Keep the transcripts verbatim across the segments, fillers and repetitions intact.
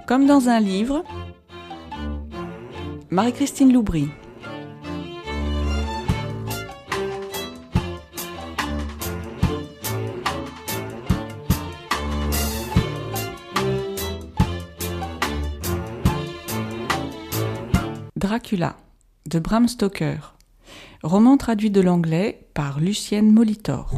Comme dans un livre, Marie-Christine Loubry. Dracula, de Bram Stoker. Roman traduit de l'anglais par Lucienne Molitor.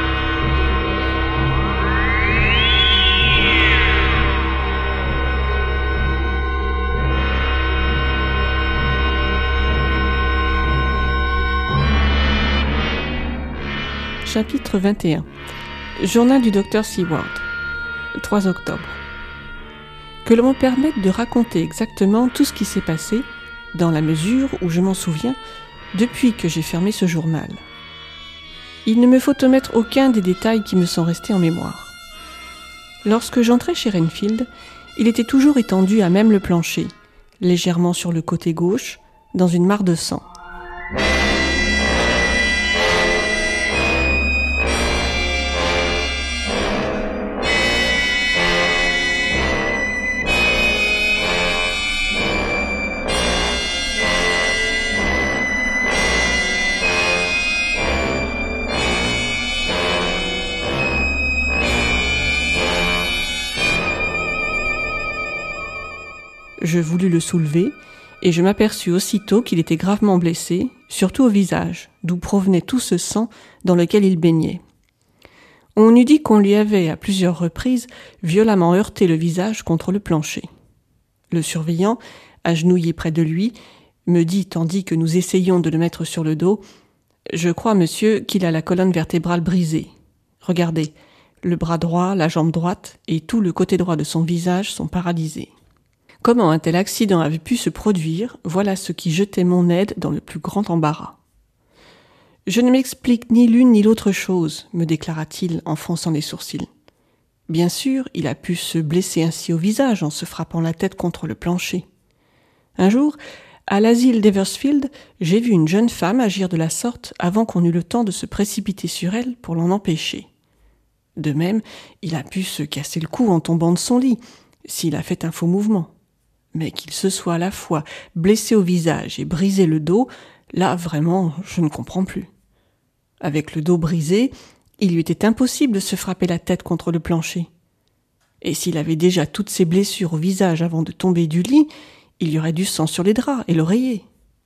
Chapitre vingt et un. Journal du docteur Seward. trois octobre. Que l'on me permette de raconter exactement tout ce qui s'est passé, dans la mesure où je m'en souviens, depuis que j'ai fermé ce journal. Il ne me faut omettre aucun des détails qui me sont restés en mémoire. Lorsque j'entrai chez Renfield, il était toujours étendu à même le plancher, légèrement sur le côté gauche, dans une mare de sang. Je voulus le soulever, et je m'aperçus aussitôt qu'il était gravement blessé, surtout au visage, d'où provenait tout ce sang dans lequel il baignait. On eût dit qu'on lui avait, à plusieurs reprises, violemment heurté le visage contre le plancher. Le surveillant, agenouillé près de lui, me dit, tandis que nous essayions de le mettre sur le dos, « Je crois, monsieur, qu'il a la colonne vertébrale brisée. Regardez, le bras droit, la jambe droite et tout le côté droit de son visage sont paralysés. » Comment un tel accident avait pu se produire, voilà ce qui jetait mon aide dans le plus grand embarras. « Je ne m'explique ni l'une ni l'autre chose, me déclara-t-il en fronçant les sourcils. Bien sûr, il a pu se blesser ainsi au visage en se frappant la tête contre le plancher. Un jour, à l'asile d'Eversfield, j'ai vu une jeune femme agir de la sorte avant qu'on eût le temps de se précipiter sur elle pour l'en empêcher. De même, il a pu se casser le cou en tombant de son lit, s'il a fait un faux mouvement. Mais qu'il se soit à la fois blessé au visage et brisé le dos, là vraiment, je ne comprends plus. Avec le dos brisé, il lui était impossible de se frapper la tête contre le plancher. Et s'il avait déjà toutes ses blessures au visage avant de tomber du lit, il y aurait du sang sur les draps et l'oreiller.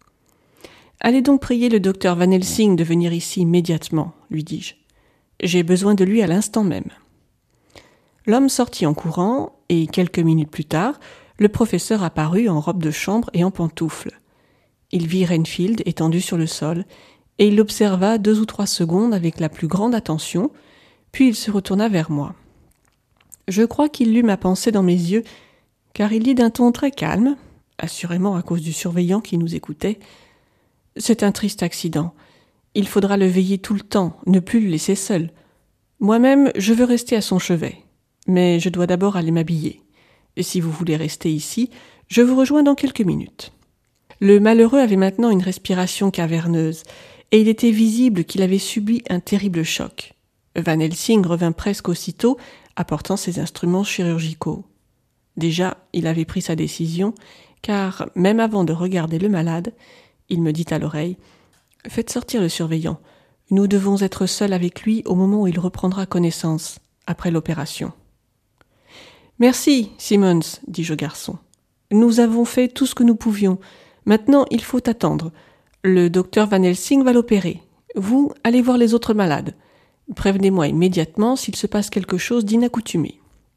« Allez donc prier le docteur Van Helsing de venir ici immédiatement, lui dis-je. J'ai besoin de lui à l'instant même. » L'homme sortit en courant, et quelques minutes plus tard, le professeur apparut en robe de chambre et en pantoufles. Il vit Renfield étendu sur le sol, et il l'observa deux ou trois secondes avec la plus grande attention, puis il se retourna vers moi. Je crois qu'il lut ma pensée dans mes yeux, car il dit d'un ton très calme, assurément à cause du surveillant qui nous écoutait, « C'est un triste accident. Il faudra le veiller tout le temps, ne plus le laisser seul. Moi-même, je veux rester à son chevet, mais je dois d'abord aller m'habiller. Et si vous voulez rester ici, je vous rejoins dans quelques minutes. » Le malheureux avait maintenant une respiration caverneuse, et il était visible qu'il avait subi un terrible choc. Van Helsing revint presque aussitôt, apportant ses instruments chirurgicaux. Déjà, il avait pris sa décision, car, même avant de regarder le malade, il me dit à l'oreille « Faites sortir le surveillant. Nous devons être seuls avec lui au moment où il reprendra connaissance, après l'opération. » « Merci, Simmons, dis-je au garçon. Nous avons fait tout ce que nous pouvions. Maintenant, il faut attendre. Le docteur Van Helsing va l'opérer. Vous, allez voir les autres malades. Prévenez-moi immédiatement s'il se passe quelque chose d'inaccoutumé. »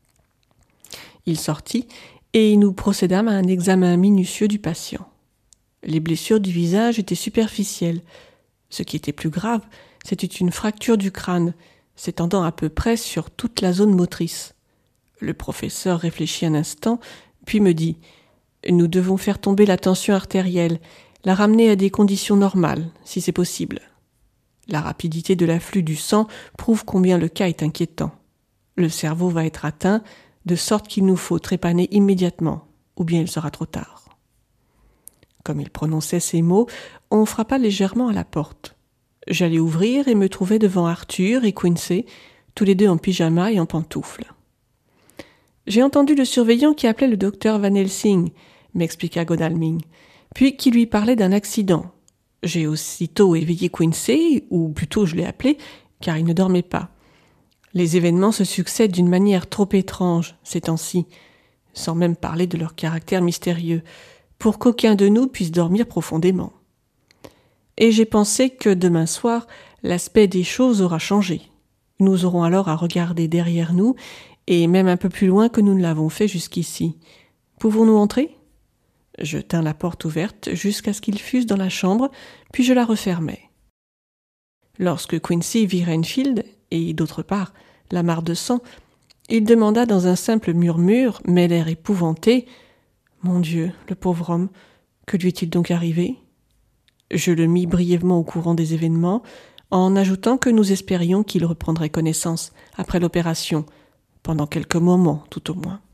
Il sortit, et nous procédâmes à un examen minutieux du patient. Les blessures du visage étaient superficielles. Ce qui était plus grave, c'était une fracture du crâne, s'étendant à peu près sur toute la zone motrice. Le professeur réfléchit un instant, puis me dit « Nous devons faire tomber la tension artérielle, la ramener à des conditions normales, si c'est possible. La rapidité de l'afflux du sang prouve combien le cas est inquiétant. Le cerveau va être atteint, de sorte qu'il nous faut trépaner immédiatement, ou bien il sera trop tard. » Comme il prononçait ces mots, on frappa légèrement à la porte. J'allai ouvrir et me trouvai devant Arthur et Quincy, tous les deux en pyjama et en pantoufles. J'ai entendu le surveillant qui appelait le docteur Van Helsing, m'expliqua Godalming, puis qui lui parlait d'un accident. J'ai aussitôt éveillé Quincy, ou plutôt je l'ai appelé, car il ne dormait pas. Les événements se succèdent d'une manière trop étrange ces temps-ci, sans même parler de leur caractère mystérieux, pour qu'aucun de nous puisse dormir profondément. Et j'ai pensé que demain soir, l'aspect des choses aura changé. Nous aurons alors à regarder derrière nous, et même un peu plus loin que nous ne l'avons fait jusqu'ici. Pouvons-nous entrer ? Je tins la porte ouverte jusqu'à ce qu'ils fussent dans la chambre, puis je la refermai. Lorsque Quincy vit Renfield, et d'autre part la mare de sang, il demanda dans un simple murmure, mais l'air épouvanté, « Mon Dieu, le pauvre homme, que lui est-il donc arrivé ?» Je le mis brièvement au courant des événements, en ajoutant que nous espérions qu'il reprendrait connaissance après l'opération, pendant quelques moments tout au moins.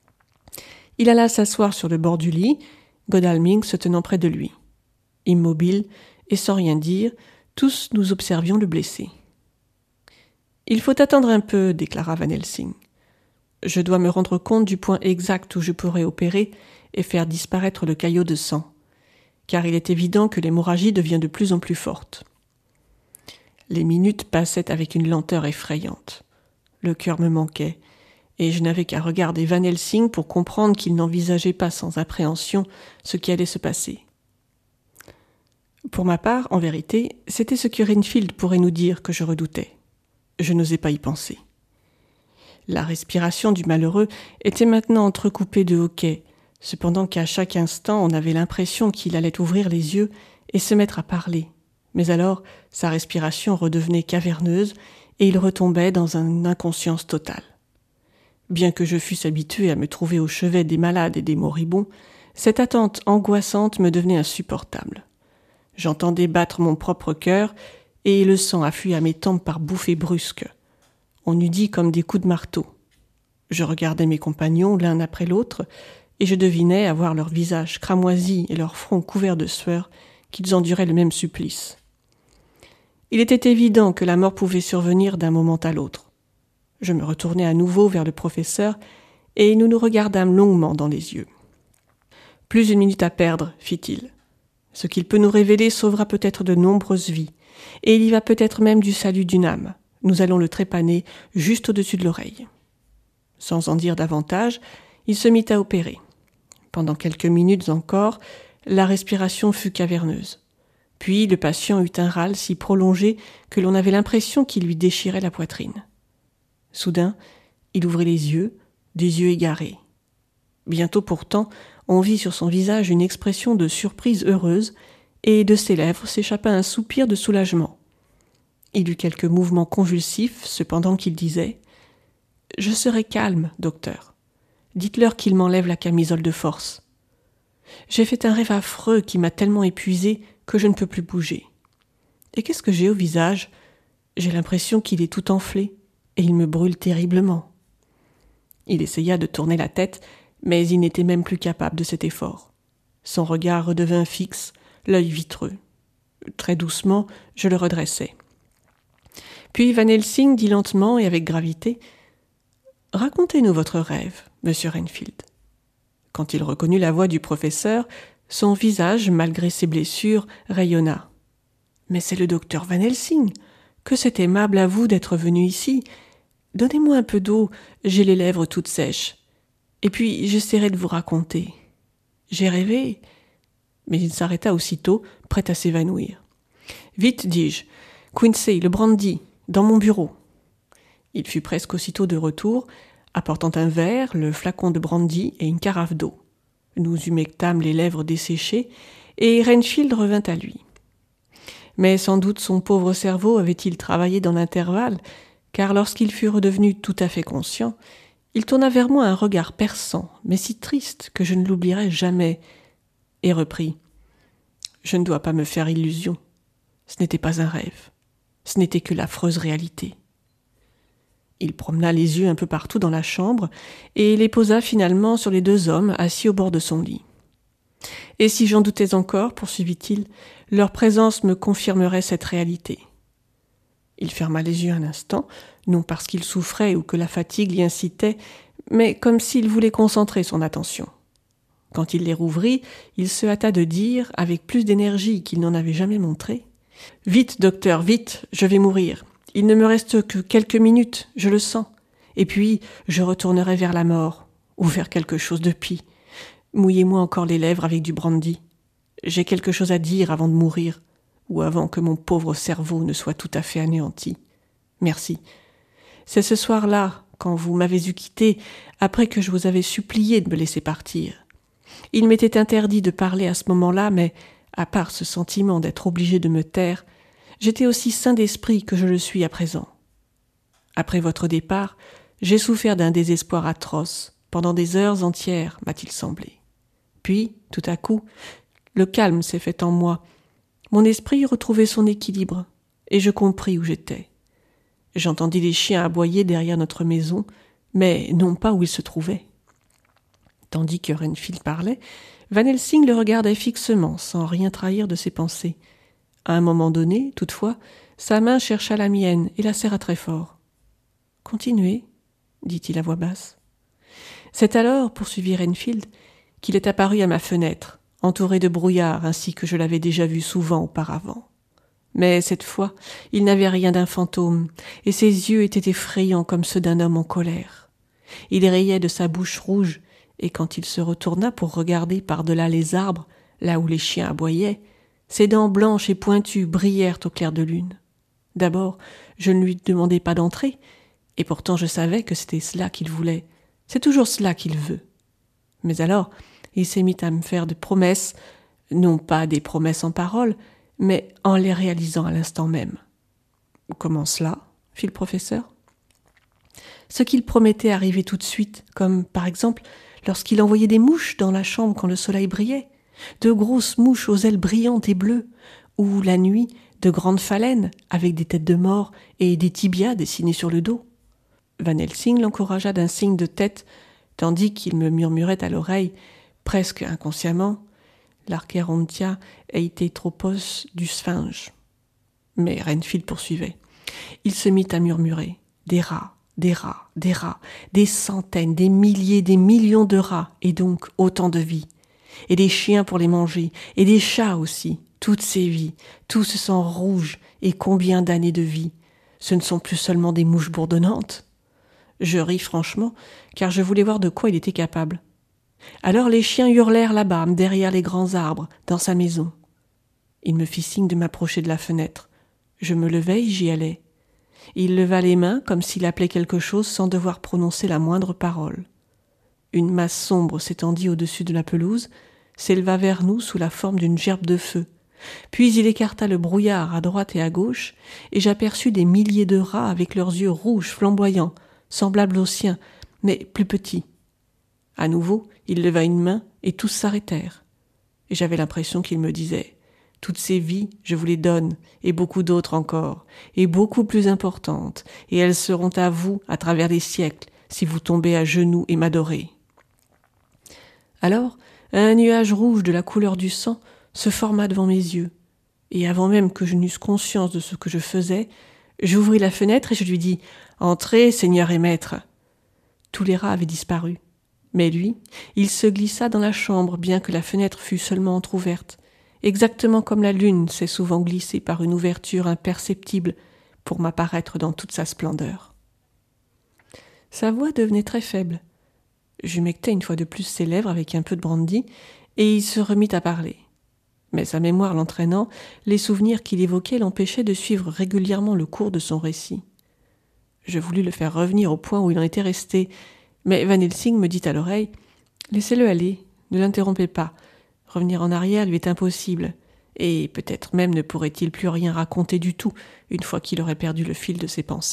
Il alla s'asseoir sur le bord du lit, Godalming se tenant près de lui. Immobile et sans rien dire, tous nous observions le blessé. « Il faut attendre un peu, » déclara Van Helsing. « Je dois me rendre compte du point exact où je pourrais opérer et faire disparaître le caillot de sang, car il est évident que l'hémorragie devient de plus en plus forte. » Les minutes passaient avec une lenteur effrayante. Le cœur me manquait, et je n'avais qu'à regarder Van Helsing pour comprendre qu'il n'envisageait pas sans appréhension ce qui allait se passer. Pour ma part, en vérité, c'était ce que Renfield pourrait nous dire que je redoutais. Je n'osais pas y penser. La respiration du malheureux était maintenant entrecoupée de hoquets, cependant qu'à chaque instant on avait l'impression qu'il allait ouvrir les yeux et se mettre à parler. Mais alors sa respiration redevenait caverneuse et il retombait dans une inconscience totale. Bien que je fusse habitué à me trouver au chevet des malades et des moribonds, cette attente angoissante me devenait insupportable. J'entendais battre mon propre cœur et le sang affluait à mes tempes par bouffées brusques. On eût dit comme des coups de marteau. Je regardais mes compagnons l'un après l'autre et je devinais, à voir leurs visages cramoisis et leurs fronts couverts de sueur, qu'ils enduraient le même supplice. Il était évident que la mort pouvait survenir d'un moment à l'autre. Je me retournai à nouveau vers le professeur et nous nous regardâmes longuement dans les yeux. « Plus une minute à perdre, fit-il. Ce qu'il peut nous révéler sauvera peut-être de nombreuses vies, et il y va peut-être même du salut d'une âme. Nous allons le trépaner juste au-dessus de l'oreille. » Sans en dire davantage, il se mit à opérer. Pendant quelques minutes encore, la respiration fut caverneuse. Puis le patient eut un râle si prolongé que l'on avait l'impression qu'il lui déchirait la poitrine. Soudain, il ouvrit les yeux, des yeux égarés. Bientôt pourtant, on vit sur son visage une expression de surprise heureuse, et de ses lèvres s'échappa un soupir de soulagement. Il eut quelques mouvements convulsifs, cependant qu'il disait « Je serai calme, docteur. Dites-leur qu'ils m'enlèvent la camisole de force. J'ai fait un rêve affreux qui m'a tellement épuisé que je ne peux plus bouger. Et qu'est-ce que j'ai au visage ? J'ai l'impression qu'il est tout enflé, et il me brûle terriblement. » Il essaya de tourner la tête, mais il n'était même plus capable de cet effort. Son regard redevint fixe, l'œil vitreux. Très doucement, je le redressai. Puis Van Helsing dit lentement et avec gravité « Racontez-nous votre rêve, monsieur Renfield. » Quand il reconnut la voix du professeur, son visage, malgré ses blessures, rayonna. « Mais c'est le docteur Van Helsing. Que c'est aimable à vous d'être venu ici. Donnez-moi un peu d'eau, j'ai les lèvres toutes sèches. Et puis j'essaierai de vous raconter. J'ai rêvé. » Mais il s'arrêta aussitôt, prêt à s'évanouir. « Vite, dis-je. Quincy, le brandy, dans mon bureau. » Il fut presque aussitôt de retour, apportant un verre, le flacon de brandy et une carafe d'eau. Nous humectâmes les lèvres desséchées, et Renfield revint à lui. Mais sans doute son pauvre cerveau avait-il travaillé dans l'intervalle, car lorsqu'il fut redevenu tout à fait conscient, il tourna vers moi un regard perçant, mais si triste que je ne l'oublierai jamais, et reprit « Je ne dois pas me faire illusion. Ce n'était pas un rêve. Ce n'était que l'affreuse réalité. » Il promena les yeux un peu partout dans la chambre et les posa finalement sur les deux hommes assis au bord de son lit. « Et si j'en doutais encore, poursuivit-il, leur présence me confirmerait cette réalité. » Il ferma les yeux un instant, non parce qu'il souffrait ou que la fatigue l'y incitait, mais comme s'il voulait concentrer son attention. Quand il les rouvrit, il se hâta de dire, avec plus d'énergie qu'il n'en avait jamais montré, « Vite, docteur, vite, je vais mourir. Il ne me reste que quelques minutes, je le sens. Et puis, je retournerai vers la mort, ou vers quelque chose de pis. Mouillez-moi encore les lèvres avec du brandy. J'ai quelque chose à dire avant de mourir, ou avant que mon pauvre cerveau ne soit tout à fait anéanti. Merci. C'est ce soir-là, quand vous m'avez eu quitté, après que je vous avais supplié de me laisser partir. Il m'était interdit de parler à ce moment-là, mais, à part ce sentiment d'être obligé de me taire, j'étais aussi sain d'esprit que je le suis à présent. Après votre départ, j'ai souffert d'un désespoir atroce, pendant des heures entières, m'a-t-il semblé. Puis, tout à coup, le calme s'est fait en moi. Mon esprit retrouvait son équilibre, et je compris où j'étais. J'entendis les chiens aboyer derrière notre maison, mais non pas où ils se trouvaient. Tandis que Renfield parlait, Van Helsing le regardait fixement, sans rien trahir de ses pensées. À un moment donné, toutefois, sa main chercha la mienne et la serra très fort. « Continuez, » dit-il à voix basse. C'est alors, poursuivit Renfield, qu'il est apparu à ma fenêtre, entouré de brouillard ainsi que je l'avais déjà vu souvent auparavant. Mais cette fois, il n'avait rien d'un fantôme, et ses yeux étaient effrayants comme ceux d'un homme en colère. Il rayait de sa bouche rouge, et quand il se retourna pour regarder par-delà les arbres, là où les chiens aboyaient, ses dents blanches et pointues brillèrent au clair de lune. D'abord, je ne lui demandai pas d'entrer, et pourtant je savais que c'était cela qu'il voulait. C'est toujours cela qu'il veut. Mais alors, il s'est mis à me faire de promesses, non pas des promesses en paroles, mais en les réalisant à l'instant même. « Comment cela ?» fit le professeur. « Ce qu'il promettait arrivait tout de suite, comme, par exemple, lorsqu'il envoyait des mouches dans la chambre quand le soleil brillait, de grosses mouches aux ailes brillantes et bleues, ou, la nuit, de grandes phalènes avec des têtes de mort et des tibias dessinés sur le dos. » Van Helsing l'encouragea d'un signe de tête, tandis qu'il me murmurait à l'oreille, presque inconsciemment, « l'Archerontia eithetropos du sphinge. » Mais Renfield poursuivait. Il se mit à murmurer. Des rats, des rats, des rats, des centaines, des milliers, des millions de rats, et donc autant de vies. Et des chiens pour les manger, et des chats aussi, toutes ces vies, tout ce sang rouge, et combien d'années de vie. Ce ne sont plus seulement des mouches bourdonnantes. Je ris franchement, car je voulais voir de quoi il était capable. Alors les chiens hurlèrent là-bas, derrière les grands arbres, dans sa maison. Il me fit signe de m'approcher de la fenêtre. Je me levai et j'y allai. Il leva les mains comme s'il appelait quelque chose sans devoir prononcer la moindre parole. Une masse sombre s'étendit au-dessus de la pelouse, s'éleva vers nous sous la forme d'une gerbe de feu. Puis il écarta le brouillard à droite et à gauche, et j'aperçus des milliers de rats avec leurs yeux rouges flamboyants, semblables aux siens, mais plus petits. À nouveau, il leva une main, et tous s'arrêtèrent. Et j'avais l'impression qu'il me disait « Toutes ces vies, je vous les donne, et beaucoup d'autres encore, et beaucoup plus importantes, et elles seront à vous à travers les siècles, si vous tombez à genoux et m'adorez. » Alors, un nuage rouge de la couleur du sang se forma devant mes yeux, et avant même que je n'eusse conscience de ce que je faisais, j'ouvris la fenêtre et je lui dis « Entrez, Seigneur et Maître !» Tous les rats avaient disparu, mais lui, il se glissa dans la chambre bien que la fenêtre fût seulement entr'ouverte, exactement comme la lune s'est souvent glissée par une ouverture imperceptible pour m'apparaître dans toute sa splendeur. Sa voix devenait très faible. J'humectai une fois de plus ses lèvres avec un peu de brandy, et il se remit à parler. Mais sa mémoire l'entraînant, les souvenirs qu'il évoquait l'empêchaient de suivre régulièrement le cours de son récit. Je voulus le faire revenir au point où il en était resté, mais Van Helsing me dit à l'oreille « Laissez-le aller, ne l'interrompez pas. Revenir en arrière lui est impossible, et peut-être même ne pourrait-il plus rien raconter du tout une fois qu'il aurait perdu le fil de ses pensées. »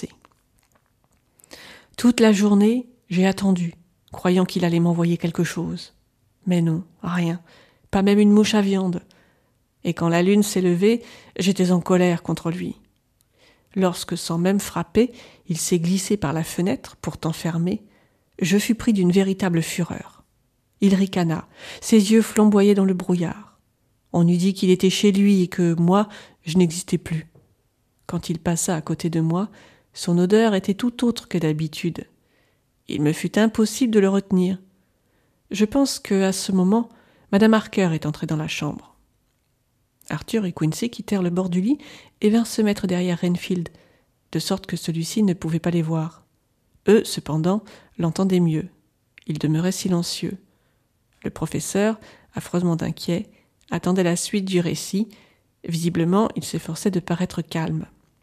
Toute la journée, j'ai attendu, croyant qu'il allait m'envoyer quelque chose. Mais non, rien, pas même une mouche à viande. Et quand la lune s'est levée, j'étais en colère contre lui. Lorsque, sans même frapper, il s'est glissé par la fenêtre, pourtant fermée, je fus pris d'une véritable fureur. Il ricana, ses yeux flamboyaient dans le brouillard. On eût dit qu'il était chez lui et que, moi, je n'existais plus. Quand il passa à côté de moi, son odeur était tout autre que d'habitude. Il me fut impossible de le retenir. Je pense que, à ce moment, Madame Harker est entrée dans la chambre. Arthur et Quincy quittèrent le bord du lit et vinrent se mettre derrière Renfield, de sorte que celui-ci ne pouvait pas les voir. Eux, cependant, l'entendaient mieux. Ils demeuraient silencieux. Le professeur, affreusement inquiet, attendait la suite du récit. Visiblement, il s'efforçait de paraître calme.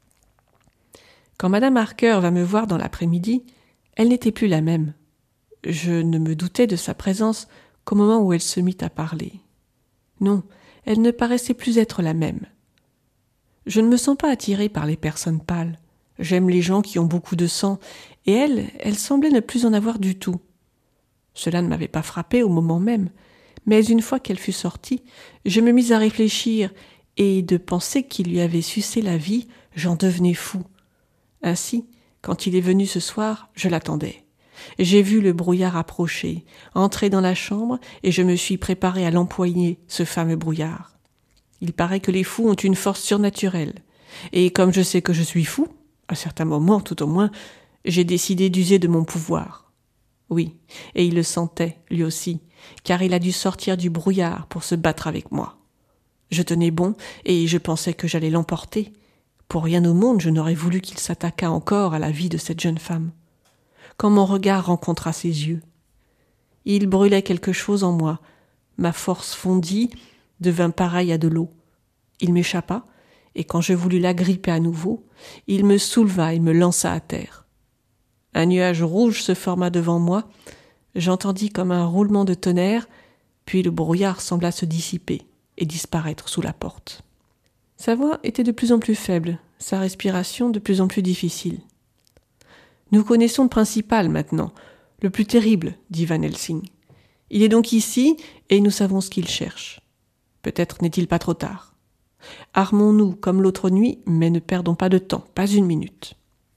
Quand Madame Harker vint me voir dans l'après-midi, elle n'était plus la même. Je ne me doutais de sa présence qu'au moment où elle se mit à parler. Non, elle ne paraissait plus être la même. Je ne me sens pas attirée par les personnes pâles. J'aime les gens qui ont beaucoup de sang, et elle, elle semblait ne plus en avoir du tout. Cela ne m'avait pas frappée au moment même, mais une fois qu'elle fut sortie, je me mis à réfléchir, et de penser qu'il lui avait sucé la vie, j'en devenais fou. Ainsi, quand il est venu ce soir, je l'attendais. J'ai vu le brouillard approcher, entrer dans la chambre, et je me suis préparé à l'empoigner, ce fameux brouillard. Il paraît que les fous ont une force surnaturelle, et comme je sais que je suis fou, à certains moments tout au moins, j'ai décidé d'user de mon pouvoir. Oui, et il le sentait, lui aussi, car il a dû sortir du brouillard pour se battre avec moi. Je tenais bon, et je pensais que j'allais l'emporter. Pour rien au monde, je n'aurais voulu qu'il s'attaquât encore à la vie de cette jeune femme. Quand mon regard rencontra ses yeux, il brûlait quelque chose en moi. Ma force fondit, devint pareille à de l'eau. Il m'échappa, et quand je voulus l'agripper à nouveau, il me souleva et me lança à terre. Un nuage rouge se forma devant moi, j'entendis comme un roulement de tonnerre, puis le brouillard sembla se dissiper et disparaître sous la porte. Sa voix était de plus en plus faible, sa respiration de plus en plus difficile. « Nous connaissons le principal maintenant, le plus terrible, dit Van Helsing. Il est donc ici, et nous savons ce qu'il cherche. Peut-être n'est-il pas trop tard. Armons-nous comme l'autre nuit, mais ne perdons pas de temps, pas une minute. »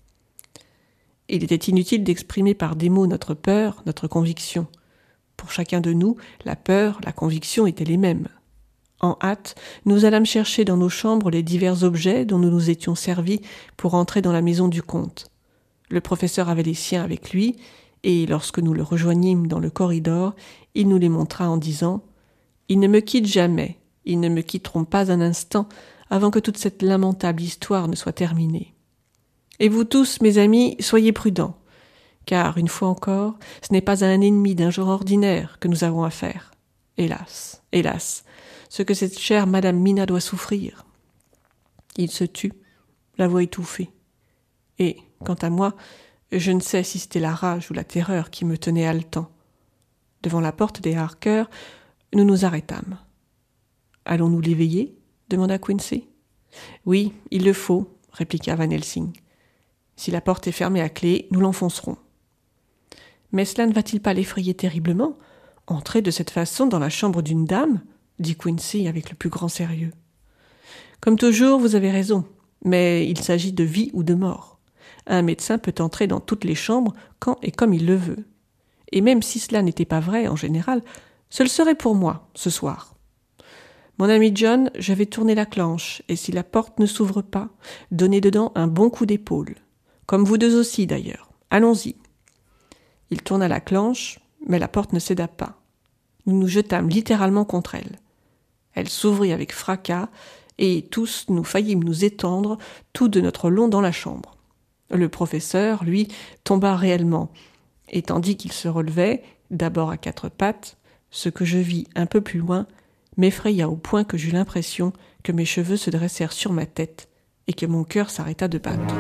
Il était inutile d'exprimer par des mots notre peur, notre conviction. Pour chacun de nous, la peur, la conviction étaient les mêmes. En hâte, nous allâmes chercher dans nos chambres les divers objets dont nous nous étions servis pour entrer dans la maison du comte. Le professeur avait les siens avec lui, et lorsque nous le rejoignîmes dans le corridor, il nous les montra en disant « Ils ne me quittent jamais, ils ne me quitteront pas un instant avant que toute cette lamentable histoire ne soit terminée. Et vous tous, mes amis, soyez prudents, car, une fois encore, ce n'est pas à un ennemi d'un genre ordinaire que nous avons affaire. Hélas, hélas, ce que cette chère Madame Mina doit souffrir. » Il se tut, la voix étouffée. Et, quant à moi, je ne sais si c'était la rage ou la terreur qui me tenait haletant. Devant la porte des Harker, nous nous arrêtâmes. « Allons-nous l'éveiller » demanda Quincy. « Oui, il le faut, » répliqua Van Helsing. « Si la porte est fermée à clé, nous l'enfoncerons. »« Mais cela ne va-t-il pas l'effrayer terriblement ? Entrer de cette façon dans la chambre d'une dame ?» dit Quincy avec le plus grand sérieux. « Comme toujours, vous avez raison, mais il s'agit de vie ou de mort. Un médecin peut entrer dans toutes les chambres quand et comme il le veut. Et même si cela n'était pas vrai en général, ce le serait pour moi, ce soir. Mon ami John, je vais tourner la clenche, et si la porte ne s'ouvre pas, donnez dedans un bon coup d'épaule. Comme vous deux aussi, d'ailleurs. Allons-y. » Il tourna la clenche, mais la porte ne céda pas. Nous nous jetâmes littéralement contre elle. Elle s'ouvrit avec fracas, et tous nous faillîmes nous étendre, tout de notre long dans la chambre. Le professeur, lui, tomba réellement, et tandis qu'il se relevait, d'abord à quatre pattes, ce que je vis un peu plus loin m'effraya au point que j'eus l'impression que mes cheveux se dressèrent sur ma tête et que mon cœur s'arrêta de battre.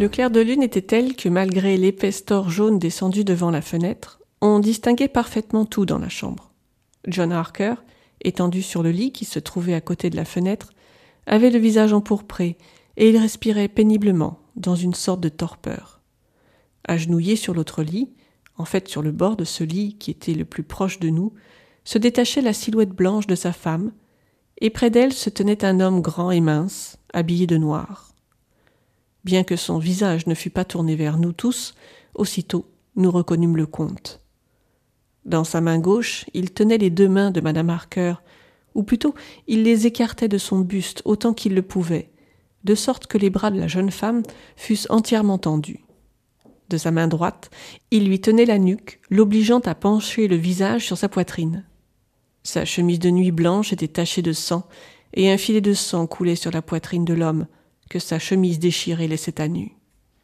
Le clair de lune était tel que malgré l'épais store jaune descendu devant la fenêtre, on distinguait parfaitement tout dans la chambre. John Harker, étendu sur le lit qui se trouvait à côté de la fenêtre, avait le visage empourpré et il respirait péniblement, dans une sorte de torpeur. Agenouillé sur l'autre lit, en fait sur le bord de ce lit qui était le plus proche de nous, se détachait la silhouette blanche de sa femme, et près d'elle se tenait un homme grand et mince, habillé de noir. Bien que son visage ne fût pas tourné vers nous tous, aussitôt nous reconnûmes le comte. Dans sa main gauche, il tenait les deux mains de madame Harker, ou plutôt il les écartait de son buste autant qu'il le pouvait, de sorte que les bras de la jeune femme fussent entièrement tendus. De sa main droite, il lui tenait la nuque, l'obligeant à pencher le visage sur sa poitrine. Sa chemise de nuit blanche était tachée de sang, et un filet de sang coulait sur la poitrine de l'homme, que sa chemise déchirée laissait à nu.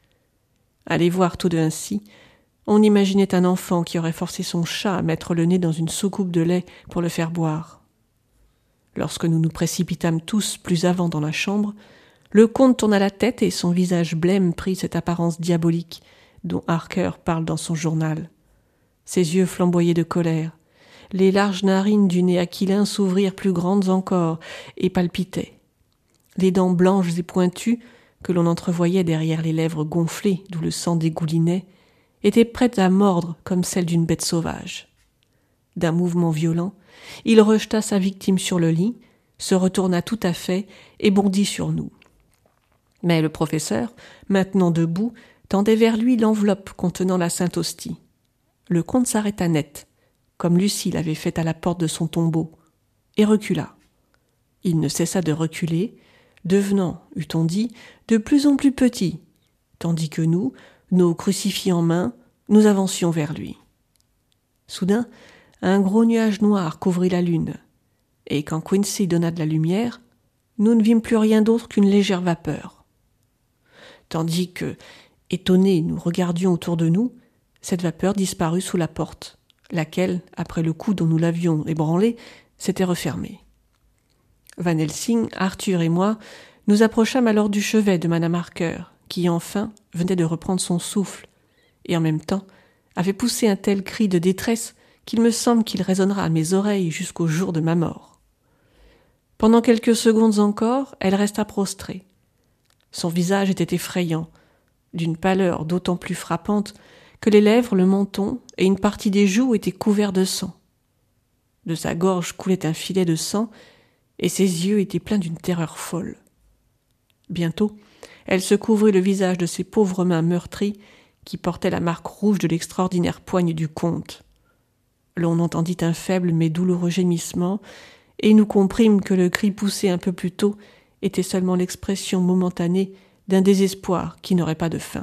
À les voir tous deux ainsi, on imaginait un enfant qui aurait forcé son chat à mettre le nez dans une soucoupe de lait pour le faire boire. Lorsque nous nous précipitâmes tous plus avant dans la chambre, le comte tourna la tête et son visage blême prit cette apparence diabolique dont Harker parle dans son journal. Ses yeux flamboyaient de colère, les larges narines du nez aquilin s'ouvrirent plus grandes encore et palpitaient. Les dents blanches et pointues, que l'on entrevoyait derrière les lèvres gonflées d'où le sang dégoulinait, étaient prêtes à mordre comme celles d'une bête sauvage. D'un mouvement violent, il rejeta sa victime sur le lit, se retourna tout à fait et bondit sur nous. Mais le professeur, maintenant debout, tendait vers lui l'enveloppe contenant la sainte hostie. Le comte s'arrêta net, comme Lucie l'avait fait à la porte de son tombeau, et recula. Il ne cessa de reculer, devenant, eût-on dit, de plus en plus petit, tandis que nous, nos crucifix en main, nous avancions vers lui. Soudain, un gros nuage noir couvrit la lune, et quand Quincy donna de la lumière, nous ne vîmes plus rien d'autre qu'une légère vapeur. Tandis que, étonnés, nous regardions autour de nous, cette vapeur disparut sous la porte, laquelle, après le coup dont nous l'avions ébranlée, s'était refermée. Van Helsing, Arthur et moi nous approchâmes alors du chevet de madame Harker, qui enfin venait de reprendre son souffle, et en même temps avait poussé un tel cri de détresse qu'il me semble qu'il résonnera à mes oreilles jusqu'au jour de ma mort. Pendant quelques secondes encore, elle resta prostrée. Son visage était effrayant, d'une pâleur d'autant plus frappante que les lèvres, le menton et une partie des joues étaient couverts de sang. De sa gorge coulait un filet de sang, et ses yeux étaient pleins d'une terreur folle. Bientôt, elle se couvrit le visage de ses pauvres mains meurtries qui portaient la marque rouge de l'extraordinaire poigne du comte. L'on entendit un faible mais douloureux gémissement, et nous comprîmes que le cri poussé un peu plus tôt était seulement l'expression momentanée d'un désespoir qui n'aurait pas de fin.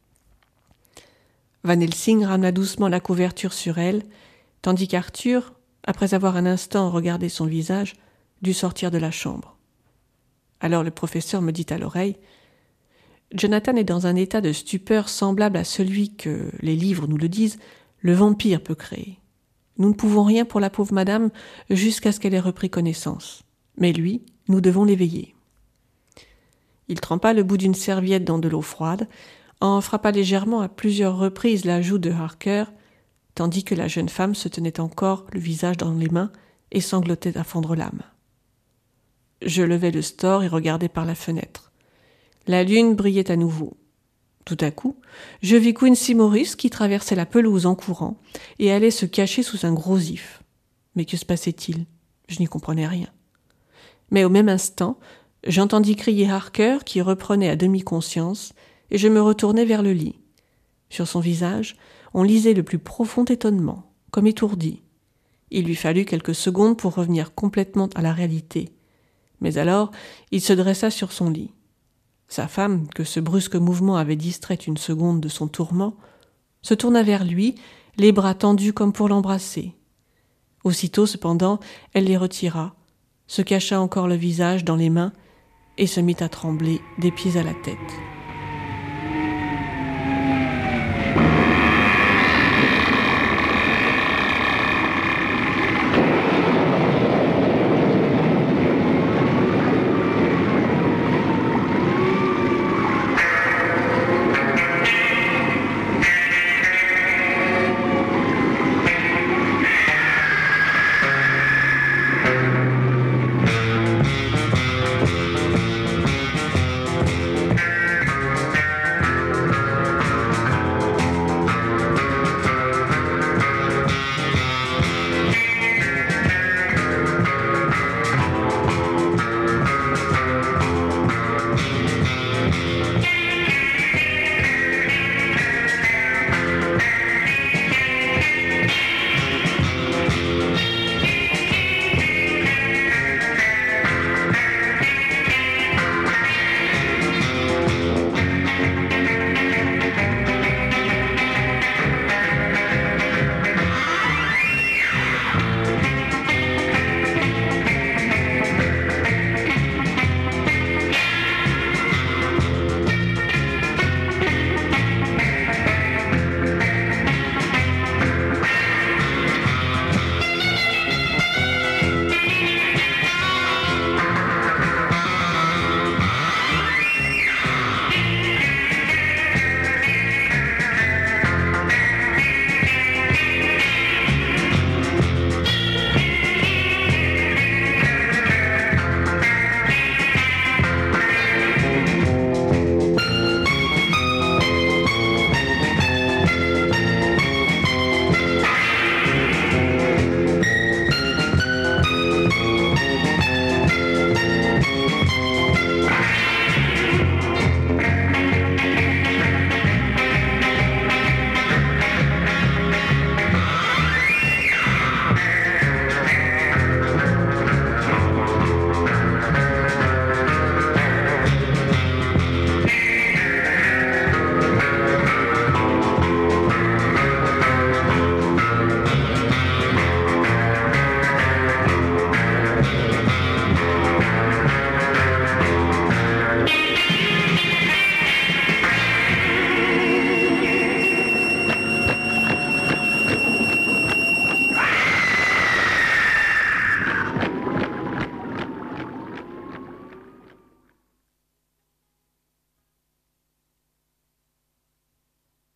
Van Helsing ramena doucement la couverture sur elle, tandis qu'Arthur, après avoir un instant regardé son visage, dut sortir de la chambre. Alors le professeur me dit à l'oreille « Jonathan est dans un état de stupeur semblable à celui que, les livres nous le disent, le vampire peut créer. Nous ne pouvons rien pour la pauvre madame jusqu'à ce qu'elle ait repris connaissance. Mais lui, nous devons l'éveiller. » Il trempa le bout d'une serviette dans de l'eau froide, en frappa légèrement à plusieurs reprises la joue de Harker, tandis que la jeune femme se tenait encore le visage dans les mains et sanglotait à fondre l'âme. Je levai le store et regardai par la fenêtre. La lune brillait à nouveau. Tout à coup, je vis Quincy Morris qui traversait la pelouse en courant et allait se cacher sous un gros if. Mais que se passait-il ? Je n'y comprenais rien. Mais au même instant, j'entendis crier Harker qui reprenait à demi conscience et je me retournai vers le lit. Sur son visage, on lisait le plus profond étonnement, comme étourdi. Il lui fallut quelques secondes pour revenir complètement à la réalité. Mais alors, il se dressa sur son lit. Sa femme, que ce brusque mouvement avait distraite une seconde de son tourment, se tourna vers lui, les bras tendus comme pour l'embrasser. Aussitôt, cependant, elle les retira, se cacha encore le visage dans les mains et se mit à trembler des pieds à la tête.